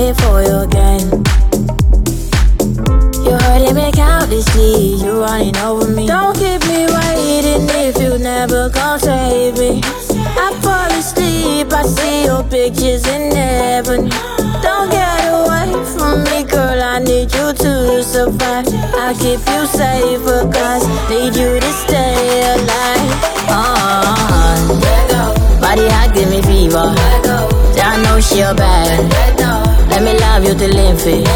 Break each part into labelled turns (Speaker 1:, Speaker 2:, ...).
Speaker 1: it for you again. You hurting me countlessly, you running over me. Don't keep me waiting if you never gon' save me. I fall asleep, I see your pictures in heaven. Don't get away from me, girl, I need you to survive. I'll keep you safe, cause need you to stay alive. Body hot, give me fever. I know she a bad. Let me love you till infinite.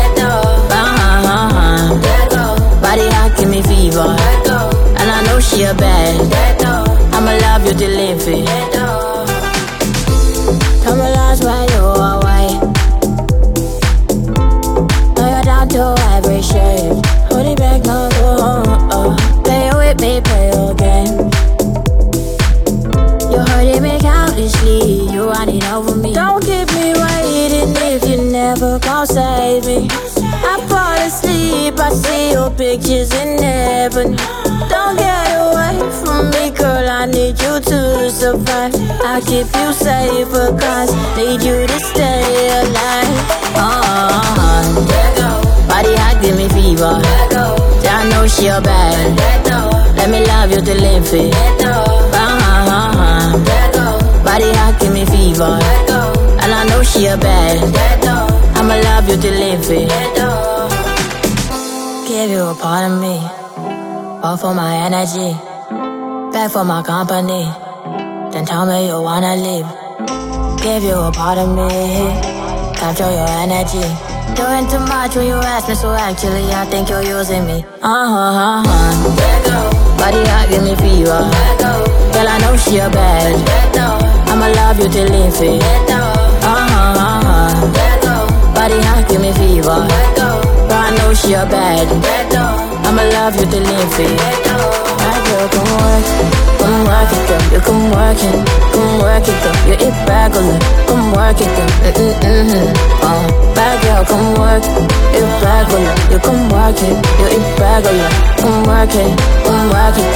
Speaker 1: Body hot, give me fever. And I know she a bad. I'ma love you till infinite. Come along while you away. Know you're down to every shade. Hold it back, no go home. Play with me, play your game. You hurting me countlessly, you running over me. Don't keep me waiting if you never gon' save me. I fall asleep, I see your pictures in heaven. Don't get away from me, girl, I need you to survive. I'll keep you safe, cause need you to stay alive. Body hot, give me fever. I know she a bad. Let me love you till infinite. Body hot, give me fever. And I know she a bad. I'ma love you till infinite. Give you a part of me, all for my energy, back for my company. Then tell me you wanna leave. Give you a part of me, capture your energy. Doing too much when you ask me, so actually I think you're using me. Body hot, give me fever. Girl, I know she a bad. I'ma love you till infinite. Body hot, give me fever. But I know she a bad. I'ma love you till infinite. Bad girl, come work it girl. You come work it girl. You irregular, come work it girl. Bad girl, come work, irregular. You come work it, you irregular, come work it